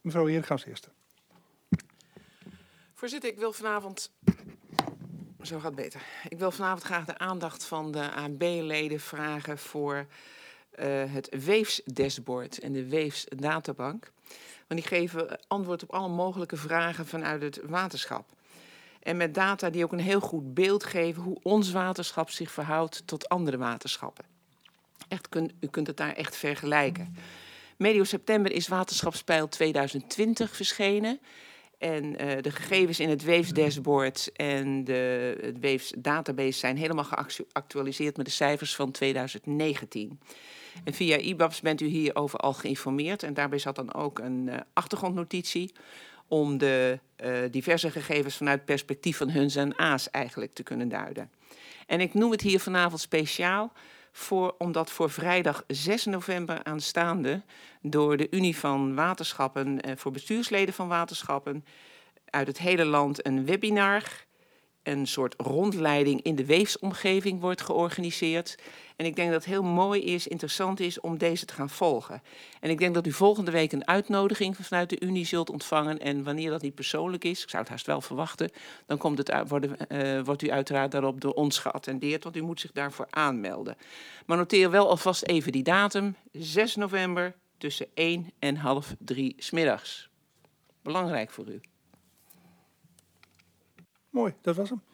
Mevrouw Erik als eerste. Voorzitter, ik wil vanavond... Zo gaat het beter. Ik wil vanavond graag de aandacht van de AB-leden vragen voor het Weefs-dashboard en de Weefs-databank. Want die geven antwoord op alle mogelijke vragen vanuit het waterschap. En met data die ook een heel goed beeld geven hoe ons waterschap zich verhoudt tot andere waterschappen. U kunt het daar echt vergelijken. Medio september is Waterschapspeil 2020 verschenen. En de gegevens in het Weefs-dashboard en het Weefs-database zijn helemaal geactualiseerd met de cijfers van 2019. En via IBABS bent u hierover al geïnformeerd. En daarbij zat dan ook een achtergrondnotitie om de diverse gegevens vanuit perspectief van huns en a's eigenlijk te kunnen duiden. En ik noem het hier vanavond speciaal omdat voor vrijdag 6 november aanstaande door de Unie van Waterschappen voor bestuursleden van waterschappen uit het hele land een webinar, een soort rondleiding in de weefsomgeving wordt georganiseerd. En ik denk dat het heel mooi is, interessant is om deze te gaan volgen. En ik denk dat u volgende week een uitnodiging vanuit de Unie zult ontvangen. En wanneer dat niet persoonlijk is, ik zou het haast wel verwachten, dan wordt u uiteraard daarop door ons geattendeerd, want u moet zich daarvoor aanmelden. Maar noteer wel alvast even die datum, 6 november tussen 1 en half 3 's middags. Belangrijk voor u. Mooi, dat was hem.